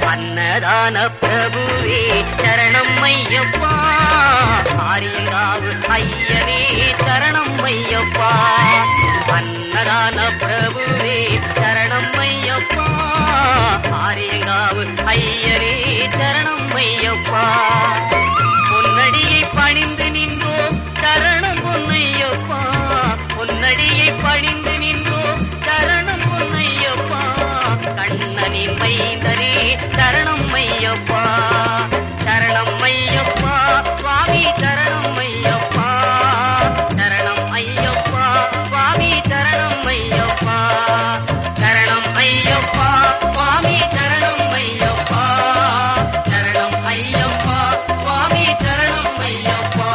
அன்னதான பிரபுவே சரணம் ஐயப்பா, ஆரியங்காவு ஐயனே சரணம் ஐயப்பா. அன்னதான பிரபுவே சரணம் ஐயப்பா, ஆரியங்காவு ஐயனே சரணம் ஐயப்பா. பொன்னடியை பணிந்து நின்றோம் சரணம் பொன்னையப்பா, பொன்னடியை பணிந்து நின்றோம் சரணம் பொன்னையப்பா. கண்ணனின் மைந்தனே சரணம் ஐயப்பா, சரணம் ஐயப்பா சுவாமி சரணம் ஐயப்பா, சரணம் ஐயப்பா சுவாமி சரணம் ஐயப்பா, சரணம் ஐயப்பா சுவாமி சரணம் ஐயப்பா, சரணம் ஐயப்பா சுவாமி சரணம் ஐயப்பா.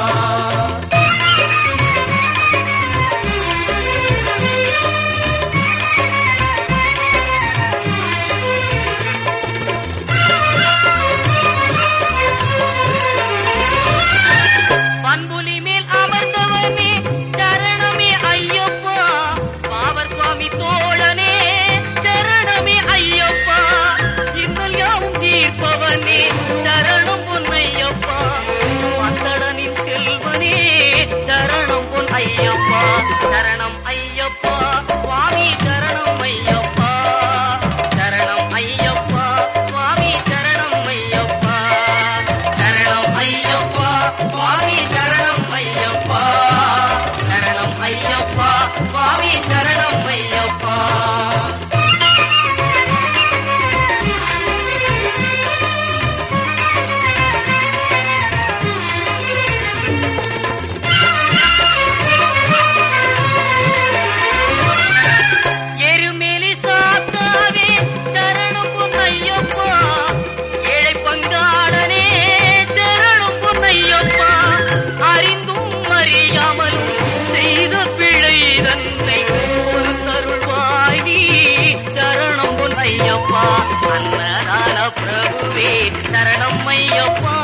பண்புலி மேல் அமர்ந்தவனே சரணமே ஐயப்பா, பாவர் சுவாமி தோழனே சரணமே ஐயப்பா. இன்னல் யாவும் தீர்ப்பவனே சரணம் பொன்னையப்பா, மந்தடனின் செல்வனே சரணம் பொன் ஐயப்பா, சரணம் ஐயப்பா சுவாமி சரணம் ஐயப்பா, சரணம் ஐயப்பா சுவாமி சரணம் ஐயப்பா, சரணம் ஐயப்பா சுவாமி சரணம் ஐயப்பா, சரணம் ஐயப்பா சுவாமி சரணம் ஐயப்பா. எருமேலி சாத்தாவே சரணம் பொன்னையப்பா, ஏழை பங்காளனே சரணம் பொன்னையப்பா. அறிந்தும் அறியாமலும் செய்த பிழை தன்னை ஒரு தருள்வாய் நீ சரணம் பொன்னையப்பா. அன்னதான பிரபுவே சரணம் ஐயப்பா,